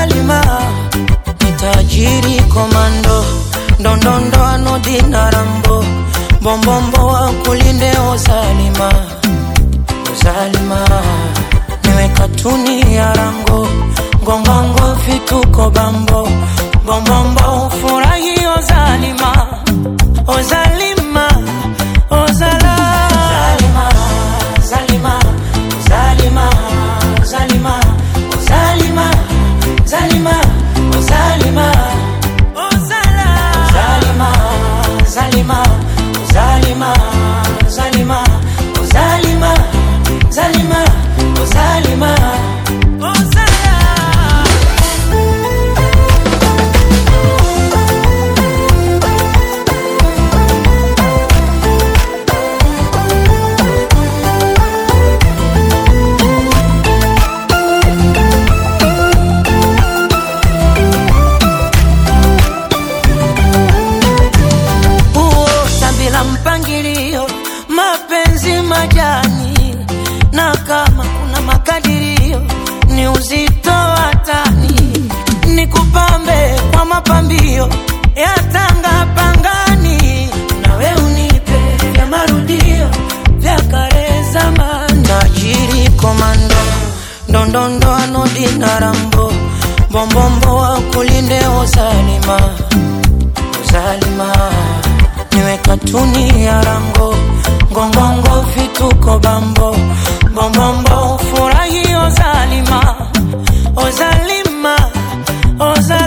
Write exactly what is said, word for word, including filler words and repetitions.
Zalima, nitajiri komando, ndondondo anodina rambo, bombombo wa kulinde o Zalima, o Zalima, niwe katuni ya rango, ngongongo fituko bambo, bombombo furahi o Zalima, o Zalima, o Zalima, Zalima, Zalima, Zalima, Zalima, Zalima, Zalima, Zalima, Zalima, Zalima, Zalima, Zalima, Zalima, Zalima, mapenzi majani, na kama kuna makadirio ni uzito watani, nikupambe kwa mapambio ya tanga pangani, nawe unipe vya marudio vya kare zamani. Tajiri komando, ndondondo anodina rambo, bombombo wa kulinde o Zalima, o Zalima, niwe katuni ya rango, ngongongo fituko bambo, bombombo furahi o Zalima, o Zalima, o Zalima.